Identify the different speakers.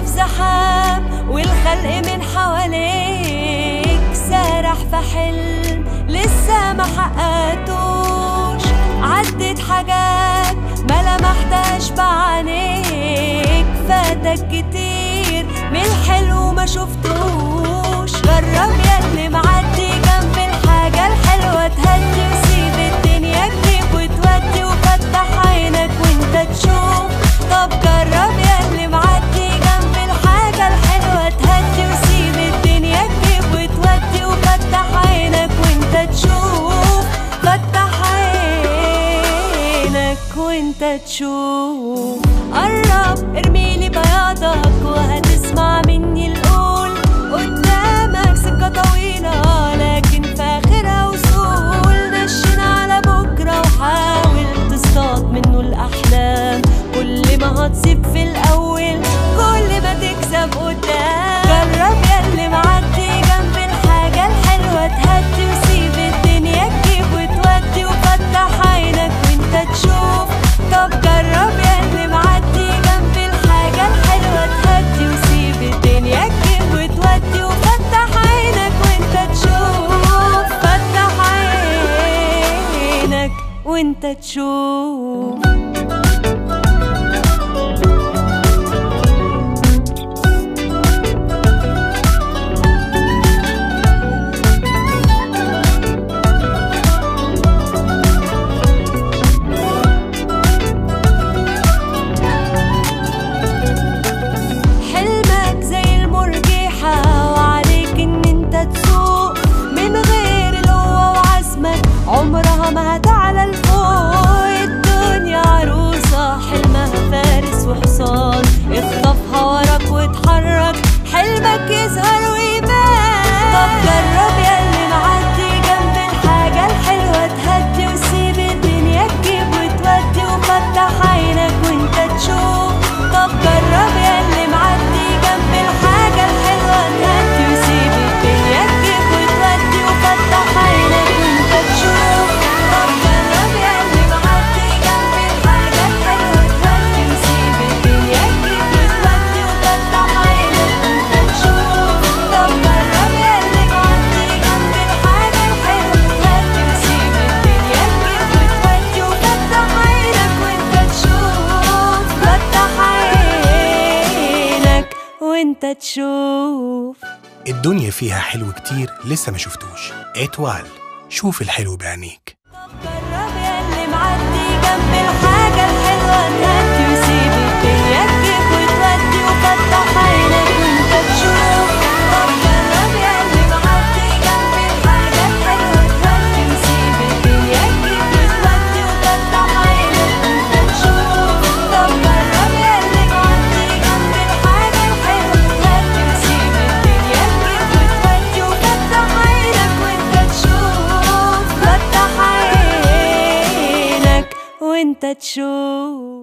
Speaker 1: في زحام والخلق من حواليك، سارح في حلم لسه ما حققتوش. عدت حاجات ما لمحتهاش بعينيك، فاتك كتير من الحلو ما شفتوش. جرب ياللي معدي جنب الحاجة الحلوة، تهدي وسيب الدنيا تجيب وتودي، وفتح عينك وانت تشوف. طب جرب ياللي معدي جنب الحاجة الحلوة، تهدي وسيب الدنيا تجيب وتودي، وفتح عينك وانت تشوف. فتح عينك وانت تشوف. قرب ارميلي بياضك وهتسمع مني القول. قدامك سكة طويلة لكن في آخرها وصول. نشن على بكرة وحاول تصطاد منه الأحلام. كل ما هتصيب في الأول كل ما تكسب قدام. جرب ياللي معدي جنب الحاجة الحلوة، تهدي وسيب الدنيا تجيب وتودي، وفتح عينك وانت تشوف. طب جرب ياللي معدي جنب الحاجة الحلوة، تهدي وسيب الدنيا تجيب وتودي، وفتح عينك وانت تشوف. فتح عينك وانت تشوف. عمرها ما هتعلى لفوق. الدنيا عروسة حلمها فارس وحصان، اخطفها وراك واتحرك حلمك يظهر ويبان. طب جرب ياللي معدي جنب الحاجة الحلوة، تهدي وسيب الدنيا تجيب وتودي، وفتح عينك وانت تشوف. طب جرب ياللي معدي جنب الحاجة الحلوة، تهدي وسيب الدنيا تجيب وتودي، وفتح عينك وانت تشوف. طب جرب ياللي معدي جنب الحاجة الحلوة، تهدي وسيب الدنيا تجيب وتودي، وفتح عينك وانت تشوف. طب جرب ياللي معدي جنب الحاجة الحلوة، تهدي وسيب الدنيا تجيب وتودي، وفتح عينك وانت تشوف. فتح عينك وانت تشوف.
Speaker 2: الدنيا فيها حلو كتير لسه ما شفتوش. اتوال شوف الحلو بعينيك.
Speaker 1: طب جرب ياللي معدي جنب الحاجة الحلوة، تهدي وسيب الدنيا تجيب وتودي، وفتح عينك وانت تشوف. طب جرب ياللي معدي جنب الحاجة الحلوة، تهدي وسيب الدنيا تجيب وتودي، وفتح عينك وانت تشوف. طب جرب ياللي معدي جنب الحاجة الحلوة، تهدي وسيب الدنيا تجيب وتودي، وفتح عينك وانت تشوف. فتح عينك وانت تشوف.